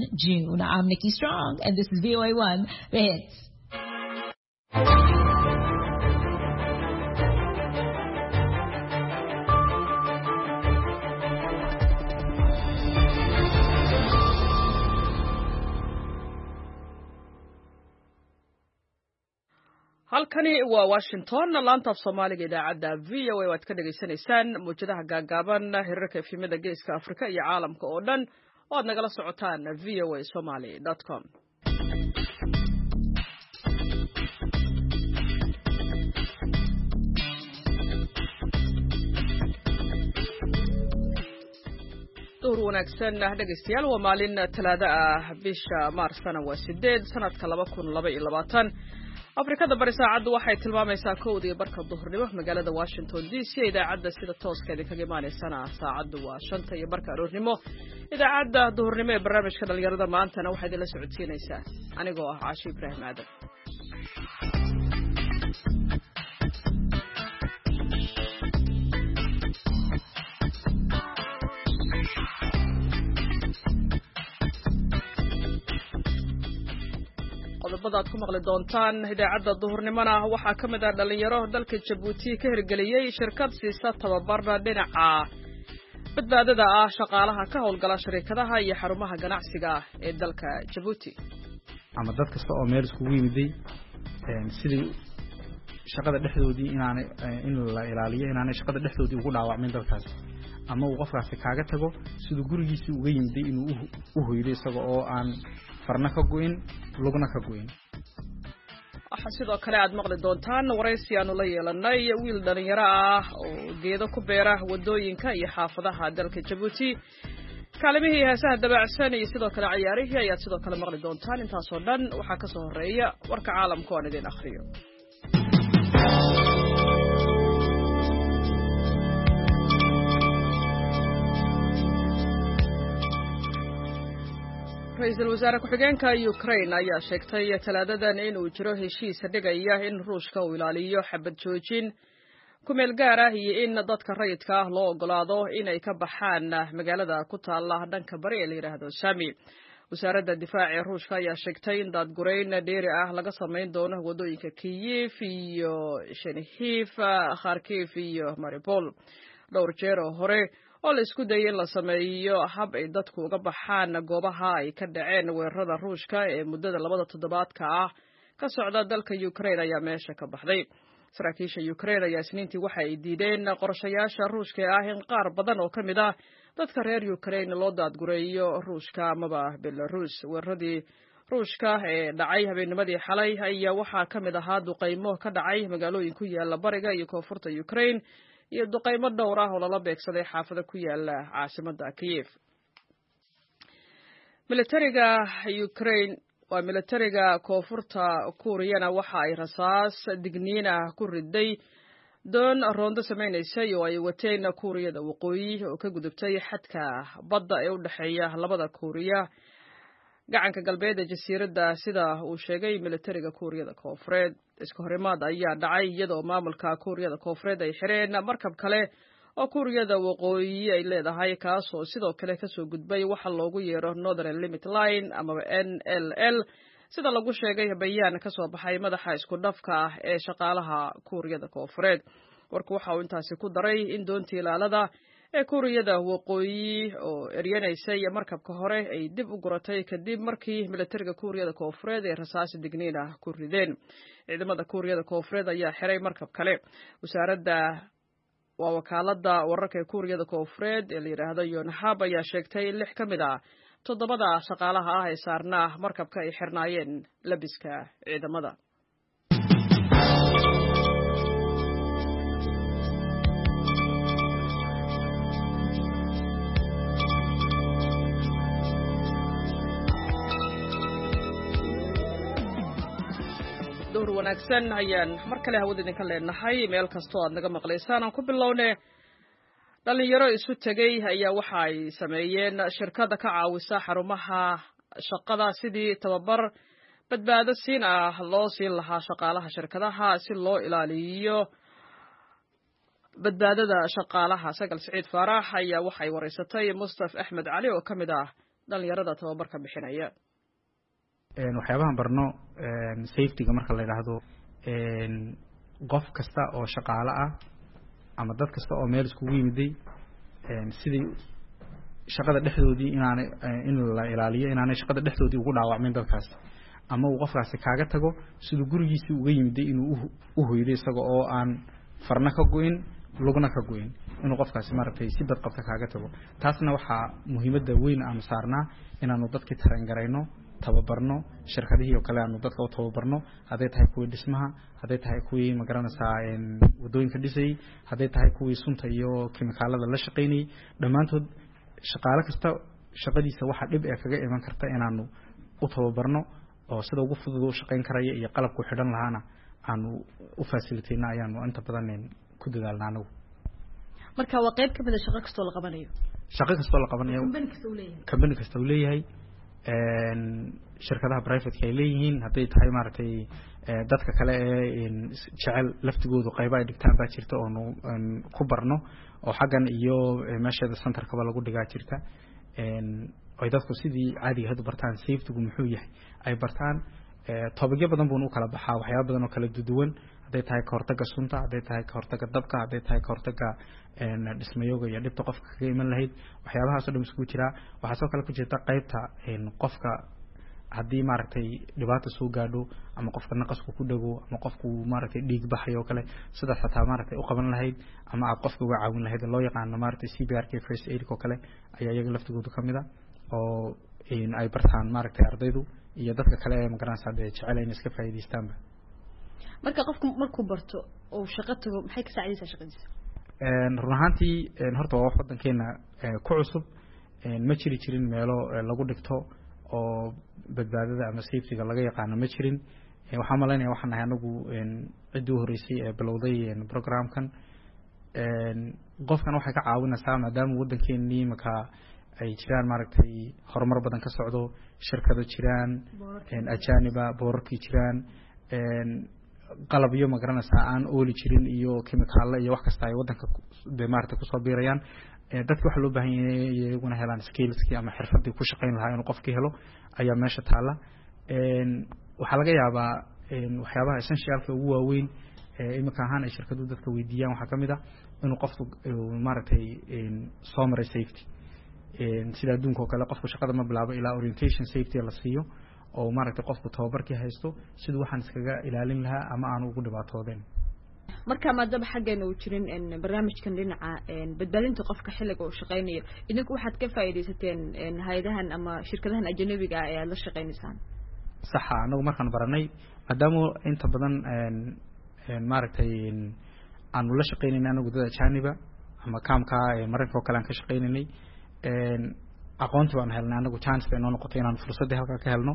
June. I'm Nikki Strong, and this is VOA1, The Hits. halkani waa Washington laanta af Soomaaliga idaacada VOA waad ka dhageysanaysaan muujadaha gaagaaban hirarka efimada geeska Afrika iyo caalamka oo dhan oo aad nagala socotaan voasomali.com. wanaagsan dhageystayaal waa maalin Talaado ah bisha Maarsna waa 8 sanadka 2022 Afrikada bari saacadu waxay tilmaamaysaa 1:00 duhurnimo magaalada Washington DC idaacada sida tooska idinkaga imaanaysana saacadu waa 5:00 aroornimo idaacada duhurnimo ee barnaamijka dhalinyarada maantana waxay idin la socodsiinaysaa anigoo ah Caashi Ibraahim Aadan qodobada ku maqli doontaan idaacada duhurnimona waxa kamid ah dhalinyaro dalka Djibouti ka hirgeliyay shirkad siisa tababarna dhinaca badbaadada ah shaqaalaha ka howlgala shirkadaha iyo xarumaha ganacsiga ee dalka Djibouti ama dad kasta oo meel isku yimiday sidii shaqada dhexdoodii in la ilaaliyo inaanay shaqada dhexdoodii ugu dhaawacmin dalkaas ama uu qofkaasi kaaga tago sidoo gurigiisii uga yimiday inuu u hoydo isaga oo aan farna ka go'in lugna ka go'in waxa sidoo kale aad maqli doontaan waraysi aanu la yeelanay wiil dhalinyaro ah oo geedo ku beera wadooyinka iyo xaafadaha dalka Djibouti kaalmihii heesaha dabacsan iyo sidoo kale ciyaarihii ayaad sidoo kale maqli doontaan intaas oo dhan waxa ka soo horeeya warka caalamka oo idin akhriyo Ra'iisul Wasaare ku-xigeenka Ukraine ayaa sheegtay Talaadadan in uu jiro heshiis dhigaya in Ruushka uu ilaaliyo xabad joojin ku meel gaar ah iyo in dadka rayidka ah loo ogolaado inay ka baxaan magaalada ku taala dhanka bari ee la yiraahdo Sami. Wasaaradda Difaaca ee Ruushka ayaa sheegtay in daadgureyn dheeri ah laga sameyn doono wadooyinka Kyiv iyo Chernihiv, Kharkiv iyo Mariupol. Dhowr jeer oo hore oo la isku dayay in la sameeyo hab ay dadku uga baxaan goobaha ay ka dhaceen weerarada Ruushka ee muddada 2 toddobaadka ah ka socda dalka Ukraine ayaa meesha ka baxday. Saraakiisha Ukraine ayaa Isniintii waxa ay diideen qorshayaasha Ruushka ah in qaar badan oo kamid ah dadka reer Ukraine loo daadgureeyo Ruushka amaba Belarus. Weeraradii Ruushka ee dhacay habeennimadii xalay ayaa waxaa kamid ahaa duqeymo ka dhacay magaalooyin ku yaala bariga iyo koonfurta Ukraine iyo duqeymo dhowr ah oo lala beegsaday xaafado ku yaala caasimadda Kyiv. Militariga Ukraine waa militariga koonfurta Kuuriyana waxa ay rasaas digniina ku riday doon roondo sameynaysa oo ay wateen Kuuriyada waqooyi oo ka gudubtay xadka badda ee u dhaxeeya labada Kuuriya gacanka galbeed ee jasiiradda sida uu sheegay militariga Kuuriyada Koonfureed. Iska horimaad ayaa dhacay iyadoo maamulka Kuuriyada Koonfureed ay xireen markab kale oo Kuuriyada waqooyi ay leedahay kaas oo sidoo kale ka soo gudbay waxa loogu yeero Northern Limit Line ama NLL sida lagu sheegay bayaan ka soo baxay madaxa isku dhafka ah ee shaqaalaha Kuuriyada Koonfureed. Warku waxa uu intaasi ku daray in doontii ilaalada ee Kuuriyada waqooyi oo eryaneysay markabka hore ay dib u guratay kadib markii militariga Kuuriyada Koonfureed ay rasaas digniin ah ku rideen. Ciidamada Kuuriyada Koonfureed ayaa xiray markab kale. Wakaaladda wararka ee Kuuriyada Koonfureed ee la yiraahdo Yonhap ayaa sheegtay 6 kamid ah 7 shaqaalaha ah ee saarnaa markabka ay xirnaayeen labiska ciidamada. wanaagsan ayaan mar kale hawada idinka leenahay meel kasto aad naga maqlaysaan aan ku bilownay dhalinyaro isu tagay ayaa waxa ay sameeyeen shirkada ka caawisa xarumaha shaqada sidii tababar badbaado siin ah loo siin lahaa shaqaalaha shirkadaha si loo ilaaliyo badbaadada shaqaalaha. Sagal Saciid Faarax ayaa waxay wareysatay Mustaf Axmed Cali oo kamid ah dhalinyarada tababarka bixinaya. waxyaabahan barno safety-ga marka la yiraahdo qof kasta oo shaqaale ah ama dad kasta oo meel iskugu yimiday sidii shaqada dhexdoodii in la ilaaliyo inaanay shaqada dhexdoodii ugu dhaawacmin dadkaas ama uu qofkaasi kaaga tago sidoo gurigiisii uga yimiday inuu u hoydo isaga oo aan farna ka go'in lugna ka go'in inuu qofkaasi maartay si bad qabta kaaga tago taasna waxa muhiimadda weyn aan saarnaa inaanu dadkii taran garayno tababarno shirkadihii oo kale aanu dadka u tababarno haday tahay kuwii dhismaha haday tahay kuwii magaranaysaa wadooyinka dhisay haday tahay kuwii sunta iyo kimikaalada la shaqeynay dhamaantood shaqaale kasta shaqadiisa waxa dhib ee kaga iman karta inaanu u tababarno oo sida ugu fudud u shaqeyn karaya iyo qalabku xidhan lahaana aanu u facilitayna ayaanu inta badan ku dadaalnaa anagu marka waa qayb ka mid ah shaqo kasta oo la qabanayo company kasta uu leeyahay shirkadaha private ay leeyihiin haday tahay maartay dadka kale ee jecel laftigoodu qayb ay dhigtaan baa jirta oo ku barno oo xagan iyo meeshada centerkaba lagu dhigaa jirta ay dadku sidii caadi ah u bartaan safety-gu muxuu yahay ay bartaan toobagyo badan buu u kala baxaa waxyaabo badan oo kala duwan haday tahay ka hortagga sunta haday tahay ka hortagga dabka haday tahay ka hortagga dhismayooga iyo dhibta qofka kaga iman lahayd waxyaabahaas oo dhan isku jira waxa soo kale ku jirta qaybta qofka haddii maaragtay dhibaato soo gaadho ama qofka naqasku ku dhago ama qofku maaragtay dhiig baxayo kale sida xataa maaragtay u qaban lahayd ama aad qofka uga caawin lahayd loo yaqaan maaragtay CPR-ka first aid ko kale ayaa iyaga laftigoodu kamid ah oo ay bartaan maaragtay ardaydu iyo dadka kale ee magaranaysaa jecel in iska faa'iideystaanba marka qofku markuu barto oo shaqo tago maxay ka saacidaysaa shaqadiisa run ahaantii horta waa wax wadankeena ku cusub ma jirin meelo lagu dhigto oo badbaadada ama safety-ga laga yaqaan ma jirin waxaan maleynayaa waxaan nahay anagu cidii horeysay ee bilowday programkan qofkan waxay ka caawinaysaa maadaama wadankeennii marka ay jiraan maaragtay horumar badan ka socdo shirkado jiraan ajaniba boorarkii jiraan qalab iyo magaranaysaa aan ooli jirin iyo kimikaalo iyo wax kasta ay wadanka maaragtay kusoo biirayaan dadka waxa loo baahan yahay iyaguna helaan skillski ama xirfadii ku shaqeyn lahaa inuu qofkii helo ayaa meesha taala waxa laga yaabaa waxyaabaha essentialka ugu waaweyn imika ahaan ay shirkadu dadka weydiiyaan waxa kamid ah inuu qofku maaragtay soo maray safety sida adduunka oo kale qofku shaqada ma bilaabo ilaa orientation safety la siiyo oo maaragtay qofku tababarkii haysto sidoo waxaan iskaga ilaalin lahaa ama aan ugu dhibaatoodeen marka maadaama xaggeena uu jirin barnaamijkan dhinaca badbaadinta qofka xilliga uu shaqeynayo idinku waxaad ka faa'iideysateen hay'adahan ama shirkadahan ajnabiga ah ee aad la shaqeynaysaan saxa anagu markaan baranay maadaama inta badan maaragtay aanu la shaqeynayna anagu dad ajaniba ama kaamka mararka oo kale aan ka shaqeynay aqoonti baan helnay anagu chance bay noo noqotay inaan fursad halka ka helno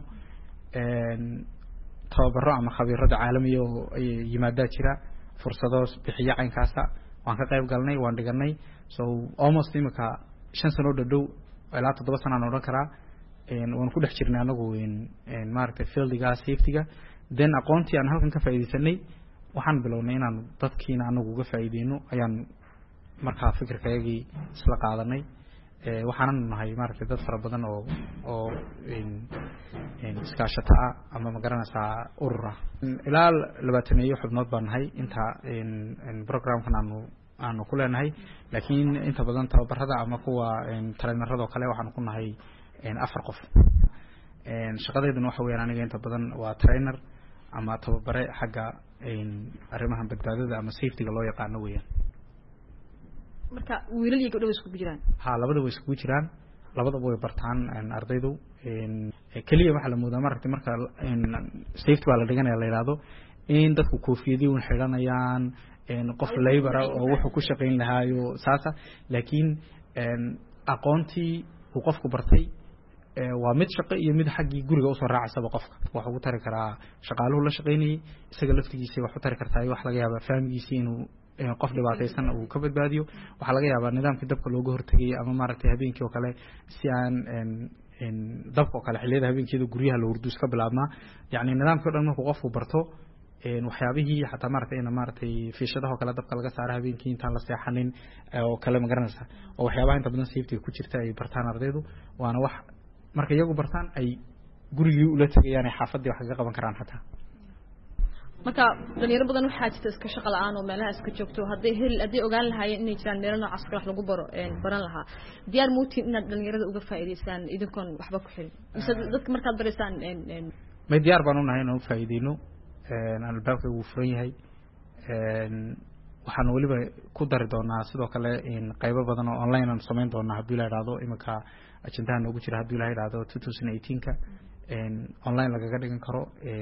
tababaro ama khabiirada caalamiga oo ay yimaadaan jira fursado bixiya caynkaasa waan ka qayb galnay waan dhiganay so almost imika 5 sano dhadhow ilaa 7 sano aan oran karaa waan ku dhex jirnay anagu maaragtay fieldiga safety-ga then aqoontii aan halkan ka faa'iideysanay waxaan bilownay inaan dadkiina anagu uga faa'iideyno ayaan markaa fikirkaygii isla qaadanay waxaan nahay maaragtay dad fara badan oo iskaashata ama magaranaysaa urur ah ilaa 20 xubnood baan nahay inta programkan aanu ku leenahay laakiin inta badan tababarada ama kuwa trainerada kale waxaan ku nahay 4 qof shaqadeeduna waxa weeyaan aniga inta badan waa trainer ama tababare xagga arrimaha badbaadada ama safety-ga loo yaqaan weeyaan marka wiilal iyo gabdho isku jiraan labada way isku jiraan labadaba way bartaan ardaydu kaliya waxa la moodaa marka safety baa la dhiganaya la yiraahdo in dadku koofiyadii u xiranayaan qof labor oo wuxuu ku shaqeyn lahaayo saasa laakiin aqoontii uu qofku bartay waa mid shaqo iyo mid xaqii guriga u soo raacaysa qofka waxa uu tari karaa shaqaaluhu la shaqeynay isaga laftigiisa wax u tari kartaa wax laga yaabo faamiligiisa inuu qof dhibaataysan uu ka badbaadiyo waxa laga yaabaa nidaamkii dabka looga hortagay ama maaragtay habeenkii oo kale si aan dabka oo kale xilliyada habeenkii guryaha la hurdo iska bilaabmaa yaani nidaamkii dhan markuu qofku barto waxyaabihii xataa maaragtay fiishadaha oo kale dabka laga saaro habeenkii intaan la seexanin oo kale ma garanaysaa oo waxyaabaha inta badan safety ku jirta ay bartaan ardaydu waana wax marka iyagu bartaan ay gurigii ula tagayaan ay xaafadii wax kaga qaban karaan xataa marka dhalinyaro badan waxaa jirta iska shaqo la'aan oo meelaha iska joogto hadday ogaan lahaayeen inay jiraan meelo noocaas kale wax lagu baran lahaa diyaar muutiin inaad dhalinyarada uga faa'iidaystaan idinkoon waxba ku xirin mise dadka markaad baraysaan may diyaar baan u nahay inaan u faa'iideyno albaabka wuu furan yahay waxaan weliba ku dari doonaa sidoo kale qaybo badan oo online aan samayn doonaa haddii la yidhaahdo iminka ajendaha noogu jira haddii la yidhaahdo 2018ka online lagaga dhigan karo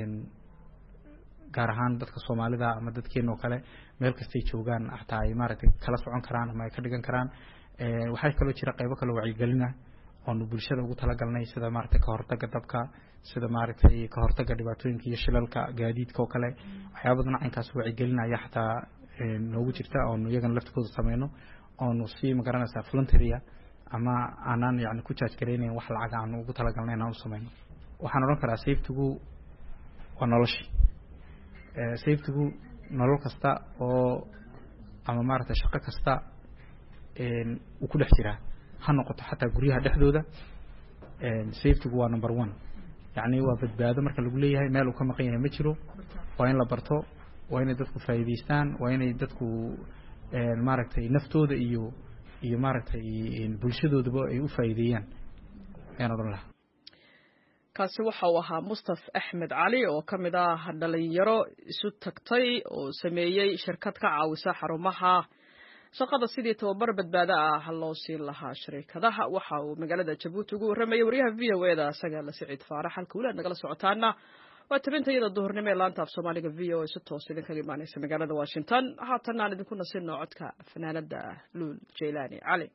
gaar ahaan dadka Soomaalida ama dadkeena oo kale meel kasta ay joogaan xataa ay maaragtay kala socon karaan ama ay ka dhigan karaan waxay kaloo jira qaybo kale wacyigelin ah oo bulshada ugu talagalnay sida maaragtay ka hortagga dabka sida maaragtay ka hortagga dhibaatooyinka iyo shilalka gaadiidka oo kale waxyaabo badan aynkaas wacyigelinaya xataa noogu jirta oo iyagan laftigooda sameeyno oo si magaranaysa voluntary ama aanan yani ku charge gareyneen wax lacag aan ugu talagalnay inaan u sameeyno waxaan oran karaa safety-gu waa nolosha safety-gu nolol kasta oo ama maaragtay shaqo kasta uu ku dhex jiraa ha noqoto xataa guryaha dhexdooda safety-gu waa number 1 yani waa badbaado marka lagu leeyahay meel uu ka maqan yahay ma jiro waa in la barto waa inay dadku faa'iideystaan waa inay dadku maaragtay naftooda iyo maaragtay bulshadoodaba ay u faa'iideeyaan ayaan oran lahaa kaasi waxa uu ahaa Mustafa Axmed Cali oo kamid ah dhalinyaro isu tagtay oo sameeyay shirkad ka caawisa xarumaha shaqada sidii tababar badbaado ah loo siin lahaa shirkadaha waxa uu magaalada Jabuuti ugu waramayay wariyaha VOA-da asaga la Siciid Faarax halka uu nagala socotaana waa tabintayada duhurnimo ee laanta af Soomaaliga VOA si toos idin kaga imaanaysa magaalada Washington haatan aan idinku nasin codka fanaanada Luul Jaylaani Cali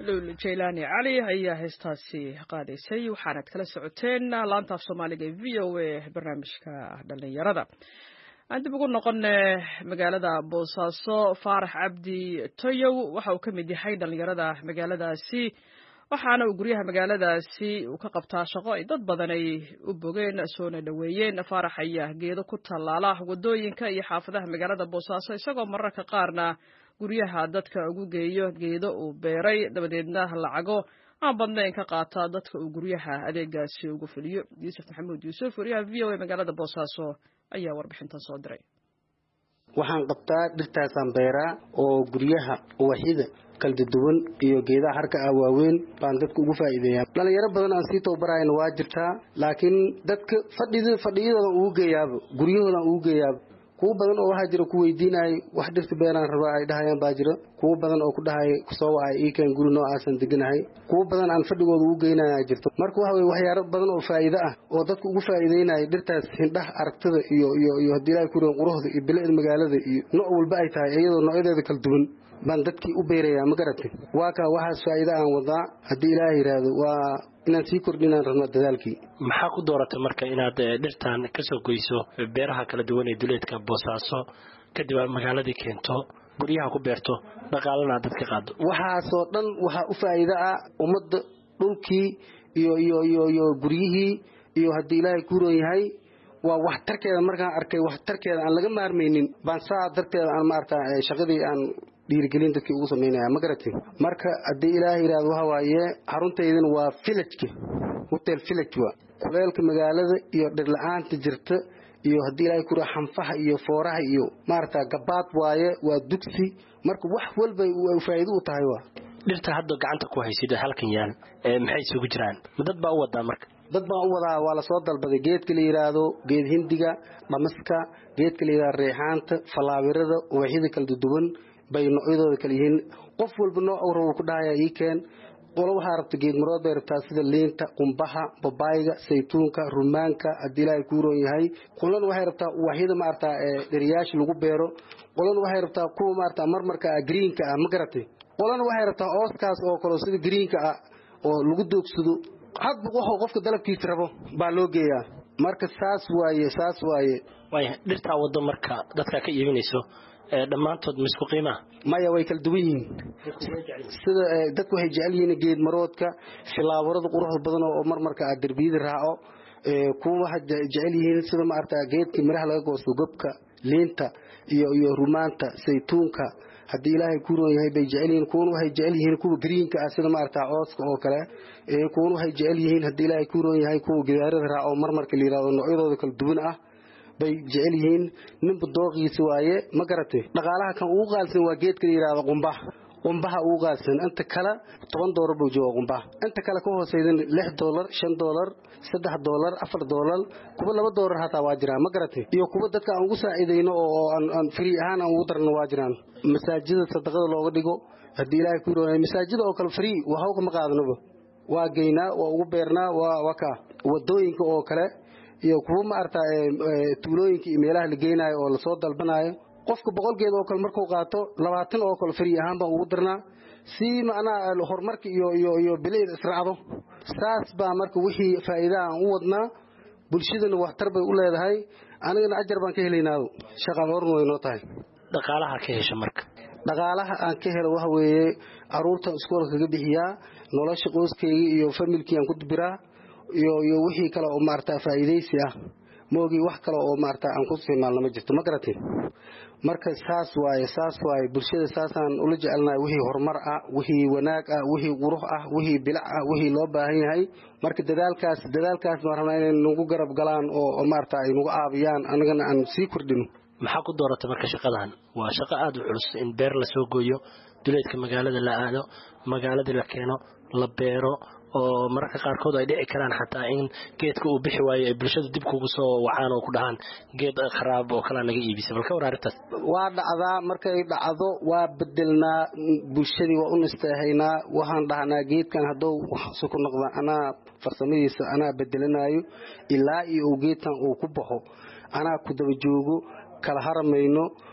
lul jaylaani cali ayaa heestaasi qaadaysay waxaanad kala socoteen laanta af soomaaliga ee v o a barnaamijka dhalinyarada aan dib ugu noqone magaalada boosaaso faarax cabdi toyow waxa uu ka mid yahay dhalinyarada magaaladaasi waxaana uu guryaha magaaladaasi uu ka qabtaa shaqo ay dad badan ay u bogeen soona dhoweeyeen faarax ayaa geedo ku tallaala wadooyinka iyo xaafadaha magaalada boosaaso isagoo mararka qaarna guryaha dadka ugu geeyo geedo uu beeray dabadeedna lacago aan badnayn ka qaata dadka uu guryaha adeegaasi ugu fuliyo yuusuf maxamuud yuusuf wariyaha v o a magaalada boosaaso ayaa warbixintan soo diray waxaan qabtaa dhirtaasaan beeraa oo guryaha uwaxyada kala duwan iyo geedaha harka ah waaweyn baan dadka ugu faa'iideeyaa dhalinyaro badan aan sii tababarayna waa jirtaa laakiin dadka fadhiyadooda ugu geeyaaba guryahooda ugu geeyaaba kuwa badan oo waxa jira ku weydiinay wax dhirta beeraan rabaa ay dhahayaan baa jira kuwa badan oo ku dhahay soo wacay iikan guri noocaasan deganahay kuwa badan aan fadhigooda ugu geynaya jirto marka waxa way waxyaaro badan oo faa'iido ah oo dadku ugu faa'iideynay dhirtaas hindhaha aragtida iyo hadii ay ku reen quruxda iyo bilicda magaalada iyo nooc walba ay tahay iyadoo noocyadeeda kala duwan baan dadkii u beerayaa ma garatay waa ka waxaas faa'iido aan wadaa haddii ilaahay yiraahdo waa inaan sii kordhinaan rabno dadaalkii maxaa ku dooratay marka inaad dhirtan ka soo goyso beeraha kala duwan ee duleedka boosaaso kadib magaaladii keento guryaha ku beerto dhaqaalana dadka qaado waxaasoo dhan waxaa u faa'iido ah ummadda dhulkii iyo guryihii iyo haddii ilaahay ku roon yahay waa waxtarkeeda markaan arkay waxtarkeeda aan laga maarmaynin baan saa darteeda aan maartaa shaqadii aan dhiirigelin dadkii ugu sameynaya ma garatay marka haddii ilaahay yiraahdo waxa waaye xaruntaydana waa village hotel village waa kuleelka magaalada iyo dhir la'aanta jirta iyo haddii ilaahay ku xanfaha iyo fooraha iyo maarta gabaad waaye waa dugsi marka wax walba uu faa'iido u tahay waa dhirta hadda gacanta ku haysid halkan yaal maxay isugu jiraan dad baa u wadaa marka dad baan u wadaa waa la soo dalbaday geedka la yiraahdo geed hindiga dhamaska geedka la yiraahdo reexaanta falaawirada ubaxyada kala duwan bay noocyadooda kala yihiin qof walba nooc uu rabo ku dhahaya ii keen qolo waxaa rabta geed marood bay rabtaa sida liinta qumbaha babaayga saytuunka rumaanka haddii ilaahay ku roon yahay qolana waxay rabtaa ubaxyada maartaa dheriyaasha lagu beero qolana waxay rabtaa kuwa maartaa marmarka greenka ah ma garatay qolana waxay rabtaa ooskaas oo kale sida greenka ah oo lagu doogsado hadba wuxuu qofka dalabkiisa rabo baa loo geeyaa marka saas waaye dhirtaa wado marka dadka ka iibinayso dhammaantood misku qiimaha maya way kala duwan yihiin sida dadku waxay jecel yihiin geed maroodka filaawarada quruxda badan oo marmarka aad darbiyada raaco kuwa waxay jecel yihiin sida maarta geedka miraha laga goosto gobka liinta iyo rumaanta saytuunka haddii ilaahay ku roon yahay bay jecel yihiin kuwa waxay jecel yihiin kuwa greenka ah sida maarta cooska oo kale kuwa waxay jecel yihiin haddii ilaahay ku roon yahay kuwa gidaarada raaco marmarka la yiraahdo noocyadooda kala duwan ah bay jecel yihiin ninba dooqiisa waaye ma garatay dhaqaalaha kan ugu qaalsan waa geedka la yiraahdo qumbaha ugu qaalsan inta kale $10 buu joogaa qumbaha inta kale ka hooseeydan $6 $5 $3 $4 kuwa $2 hataa waa jiraan ma garatay iyo kuwa dadka aan ugu saacideyno oo aan free ahaan aan ugu darno waa jiraan masaajida sadaqada looga dhigo haddii ilaahay ku roonay masaajida oo kale free waxa uu ka qaadnaba waa geynaa waa ugu beernaa waa ka wadooyinka oo kale iyo kuwa maarta tuulooyinka iyo meelaha la geenayo oo la soo dalbanayo qofka 100 geed oo kale markuu qaato 20 oo kale free ahaan baan ugu darnaa si macnaa horumarka iyo bilicda israacdo saas baa marka wixii faa'iido aan u wadnaa bulshadana waxtar bay u leedahay anigana ajar baan ka helaynaa shaqo horan way noo tahay dhaqaalaha ka hesha marka dhaqaalaha aan ka helo waxa weeye caruurta iskoolka kaga bixiyaa nolosha qoyskayga iyo familkii aan ku dibiraa iyo wixii kale oo maarta faa'iideysi ah moogi wax kale oo maarta aan ku isticmaalno ma jirto ma garatay marka saas waaye bulshada saasaan ula jecelnahay wixii horumar ah wixii wanaag ah wixii qurux ah wixii bilic ah wixii loo baahan yahay marka dadaalkaas ma rabnaa inay nagu garab galaan oo maarta ay nagu caabiyaan anagana aan sii kordhino maxaa ku dooratay marka shaqadan waa shaqo aad u culus in beer la soo gooyo duleedka magaalada la aado magaalada la keeno la beero oo mararka qaarkood ay dhici karaan xataa in geedka uu bixi waayo ay bulshada dib kugu soo wacaan oo ku dhahaan geed kharaab oo kala naga iibisay balka waraarintaas waa dhacdaa markay dhacdo waa bedelnaa bulshadii waa u nasteehaynaa waxaan dhahnaa geedkan hadduu wax ku noqda anaa farsamadiisa anaa bedelanayo ilaa iyo geedkan uu ku baxo anaa ku daba joogo kala haramayno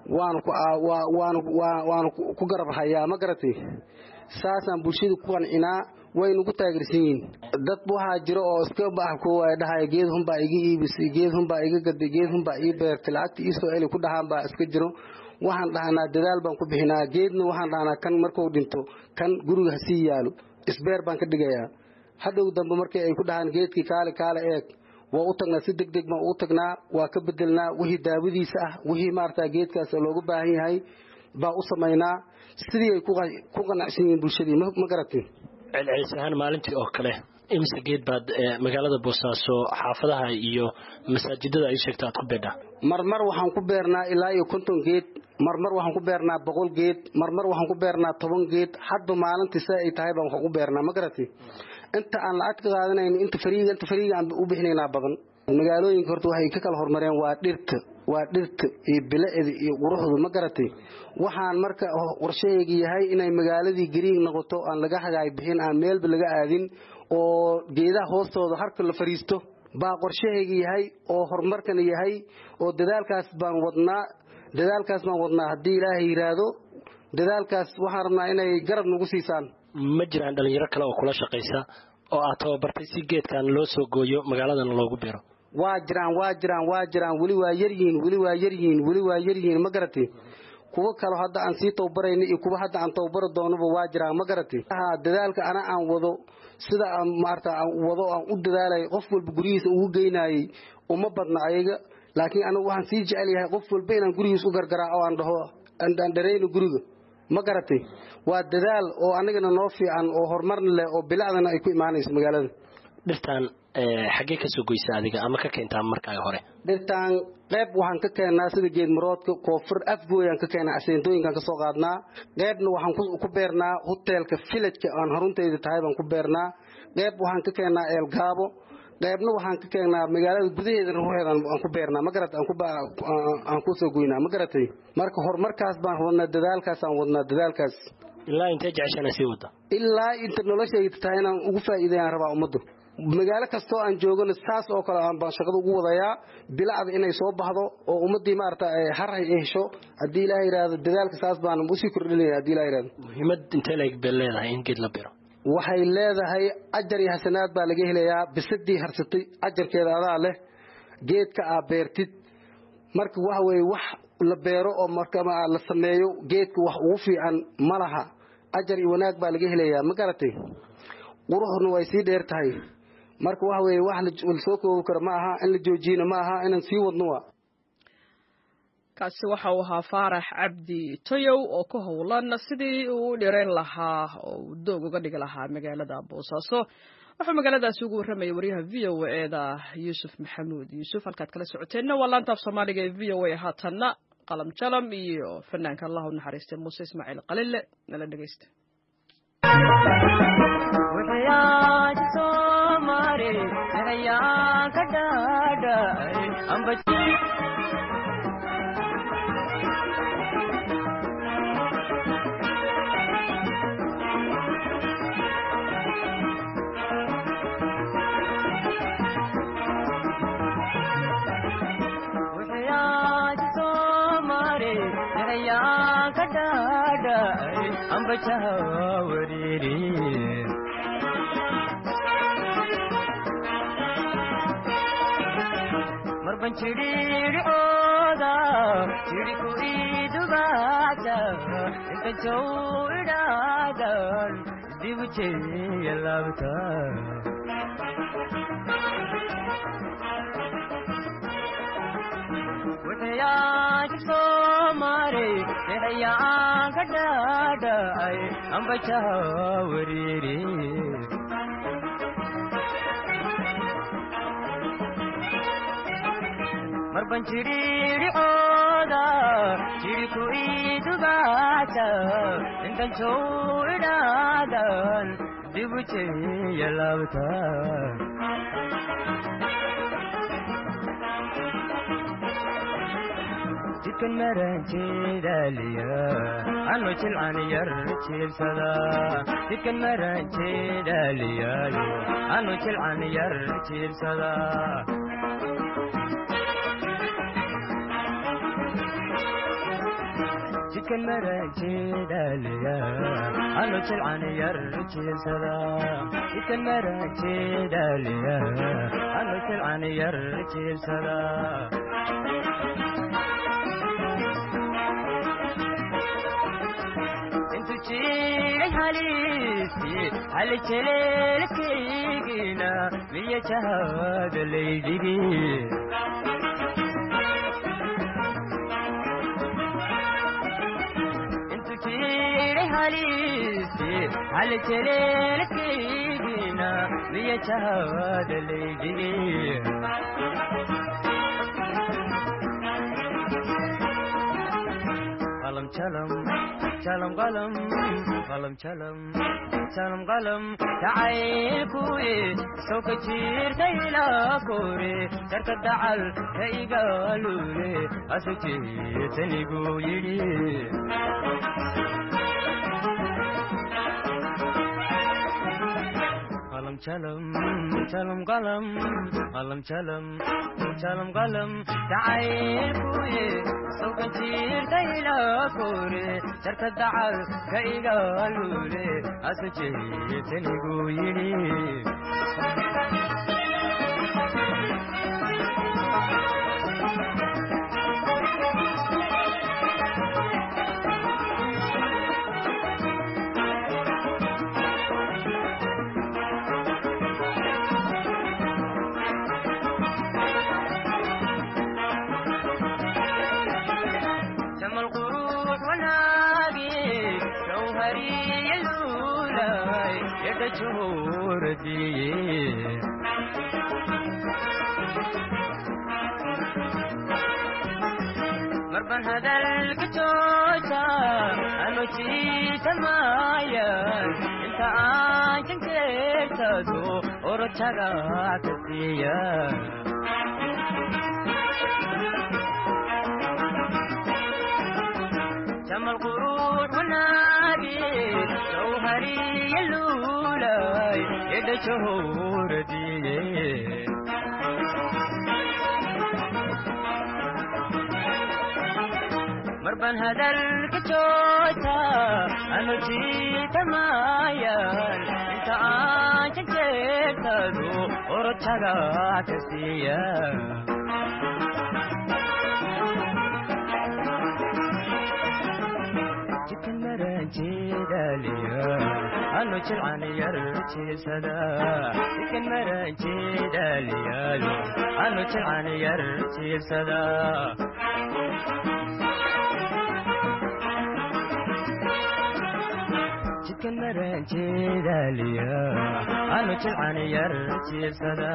waanu ku garab hayaa ma garatay saasaan bulshada ku qancinaa waynu ku taageersan yihiin dad waxaa jira oo iska baaxko ay dhahay geed hunbaa iga iibisay geed hunbaa iga gaday geed hunbaa ii beertay lacagta ii soo eli ku dhahaan baa iska jiro waxaan dhahnaa dadaal baan ku bixinaa geedna waxaan dhahnaa kan markuu dhinto kan guriga ha sii yaalo isbeer baan ka dhigayaa hadhow dambe markii ay ku dhahaan geedkii kaale eeg waa u tagnaa si degdeg baan u tagnaa waa ka bedelnaa wixii daawadiisa ah wixii maaragtaa geedkaas loogu baahan yahay baa u samaynaa sidii ay ku qanacsan yihiin bulshadii ma garatay celcelis ahaan maalintii oo kale imse geed baad magaalada Boosaaso xaafadaha iyo masaajidada ay sheegtay aad ku beedhaa marmar waxaan ku beernaa ilaa iyo 50 geed marmar waxaan ku beernaa 100 geed marmar waxaan ku beernaa 10 geed hadba maalintii ay tahay baan wax ku beernaa ma garatay inta aan lacag qaadanayn inta fariiga aan u bixinaynaa badan magaalooyinka horta waxay ka kala hormareen waa dhirta iyo bilicda iyo quruxda ma garatay waxaan marka qorshahayga yahay inay magaaladii green noqoto aan laga hagaay bixin aan meelba laga aadin oo geedaha hoostooda harka la fariisto baa qorshahayga yahay oo horumarkan yahay oo dadaalkaas baan wadnaa haddii ilaahay yiraahdo dadaalkaas waxaan rabnaa inay garab nagu siisaan ma jiraan dhalinyaro kale oo kula shaqaysa oo aad tababartay si geedkan loo soo gooyo magaaladana loogu beero waa jiraan weli waa yaryihiin ma garatay kuwa kale hadda aan sii tababarayna iyo kuwa hadda aan tababar doonaba waa jiraan ma garatay dadaalka aan wado sida aan wado aan u dadaalay qof walba gurigiisa ugu geynayay uma badna ayaga laakiin anigu waxaan sii jecel yahay qof walba inaan gurigiisa u gargaraaco aan dhaho aan dhareyno guriga ma garatay waa dadaal oo anagana noo fiican oo horumar leh oo bilacdana ay ku imaanayso magaalada dhirtaan xagee ka soo goysa adiga ama ka keentaa markaa hore dhirtaan qayb waxaan ka keenaa sida geed maroodka koofur afgooyaan ka keenaa aseentooyinkan ka soo qaadnaa qaybna waxaan ku beernaa hotelka village aan haruntayda tahay baan ku beernaa qayb waxaan ka keenaa eelgaabo qaybna waxaan ka keenaa magaalada gudaheeda ruuxeedan aan ku beernaa ma garatay aan ku soo goynaa ma garatay marka horumarkaas baan wadnaa dadaalkaas ilaa intee jeceshana sii wada ilaa inta noloshayda tahay inaan ugu faa'iideeyaan rabaa ummadda magaalo kastoo aan joogano saas oo kale aan baan shaqada ugu wadayaa bilacda inay soo baxdo oo ummadii maaragtay harhay hesho haddii ilaahay yiraahdo dadaalka saas baan u sii kordhinayaa haddii ilaahay yiraahdo muhiimad intee leeg bay leedahay in geed la beero waxay leedahay ajar iyo xasanaad baa laga helayaa bisadii harsatay ajarkeeda adaa leh geedka aa beertid marka waxa weeye wax la beero oo marka la sameeyo geedka wax ugu fiican ma laha ajar iyo wanaag baa laga helayaa ma garatay quruxna way sii dheer tahay marka waxa weeye wax la soo koobi karo ma aha in la joojiyana ma aha inaan sii wadno kaasi waxa uu ahaa Faarax Cabdi Toyow oo ku howlan sidii uu dhireen lahaa oo doog uga dhigi lahaa magaalada Boosaaso wuxuu magaaladaas ugu warramay wariyaha VOA-da Yuusuf Maxamuud Yuusuf halkaad kala socoteena waa laanta Soomaaliga ee VOA haatanna qalam jalam iyo fanaanka Allah u naxariistay Muuse Ismaaciil Qalile nala dhageysta marban chiri oda chiri ku idubata inta chowdadan dibuche yalabta waya somare ya kadada ay ambacha wariri marban chiri oda chiri ku idubata inta chowdadan dibuche yalabta kan maranchi daliya anu chil'an yarchil sada kan maranchi daliya anu chil'an yarchil sada jidkan maranjeedaliya anu jilcan yar jiilsada jidkan maranjeedaliya anu jilcan yar jiilsada intu jiray haliisi hali jeleelkaygina miya jahada laydigi على جلالك يجينا ليتهاد ليجي قلم شلم شلم قلم قلم شلم شلم قلم تعال كوي سوق جير تيلا كوري ترك الدعل كي قالوا لي أسجي تنيقو يدي شلم شلم قلم قلم شلم شلم قلم تعال كوي سوق جير تيلا كوري ترك الدعل كي قالوا لي أسجي تنيقو يدي مربن هذا الكتوتا أنا جيت مايا أنت عايشن كيرتادو ورتشاقا كسيا شم القرود والنادي جوهري اللولاي يد شهور دي مربن هذا الكتوتا أنا جيت مايا أنت عايشن كيرتادو ورتشاقا كسيا jidkan maranjeedaliya anu jilcan yar jiilsada jidkan maranjeedaliyayo anu jilcan yar jiilsada jidkan maranjeedaliya anu jilcan yar jiilsada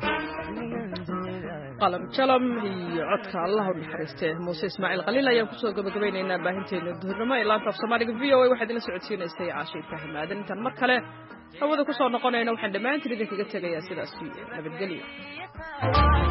qalam jalam iyo codka allah u naxariistay muuse ismaaciil qaliil ayaan kusoo gabagabaynaynaa baahinteena duhurnimo ee laanta af soomaaliga v o a waxaad ila socodsiinaysay caashay ibraahim aadan intaan mar kale hawada kusoo noqonayna waxaan dhammaantiin idinkaga tegayaa sidaas nabadgelyo